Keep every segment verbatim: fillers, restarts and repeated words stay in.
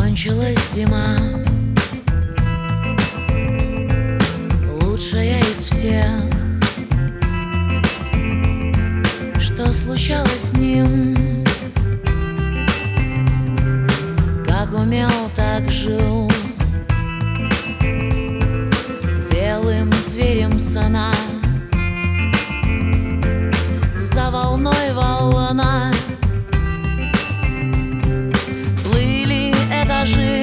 Кончилась зима, лучшая из всех. Что случалось с ним? Как умел, так жил, белым зверем сна. За волной волна, плыли этажи.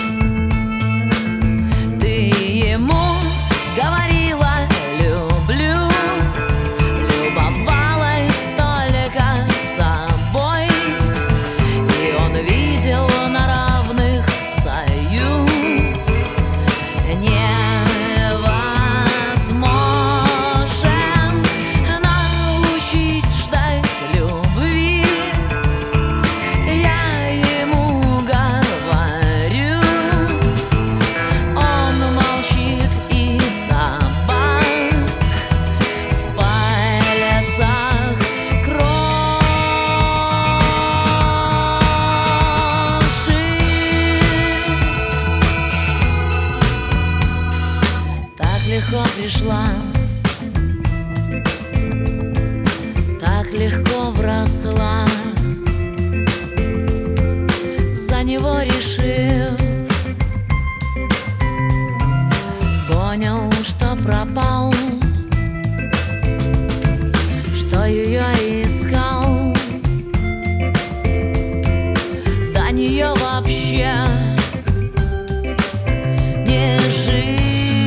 Ты ему говорила «люблю», любовалась только собой, и он видел на равных союз невозможен. Научись ждать любви, я ему говорю. Он молчит, и табак в пальцах крошит. Так легко пришла, так легко вросла, за него решив. Понял, что пропал, что ее искал. До нее вообще не жил.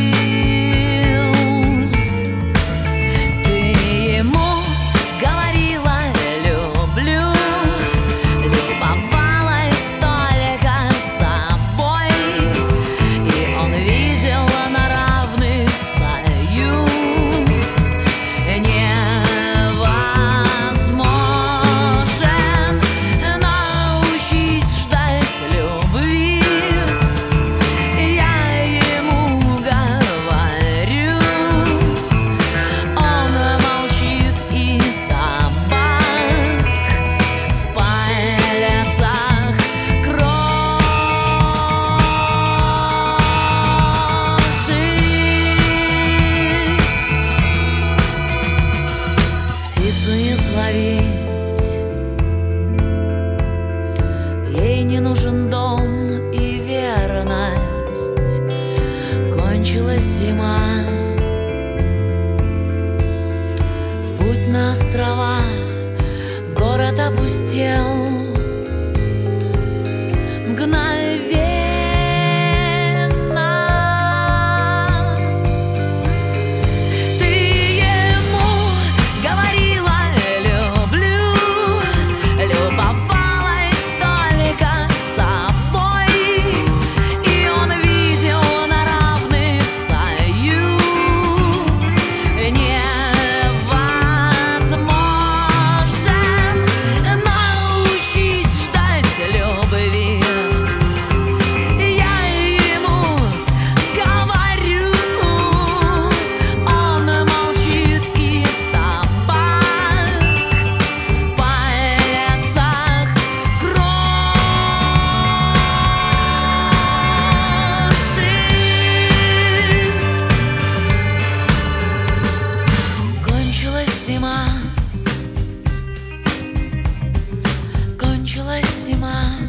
Ты ему говорила «люблю», любовалась только собой, и он видел на равных союз невозможен. Научись ждать любви, я ему говорю. Он молчит, и табак в пальцах крошит. Птицу не словить, ей не нужен дом и верность. Кончилась зима, в путь на острова, город опустел мгновенно. Ты ему говорила «люблю», любовалась только собой, и он видел на равных союз невозможен. Научись ждать любви, я ему говорю. Он молчит, и табак в пальцах крошит. Кончилась зима, кончилась зима.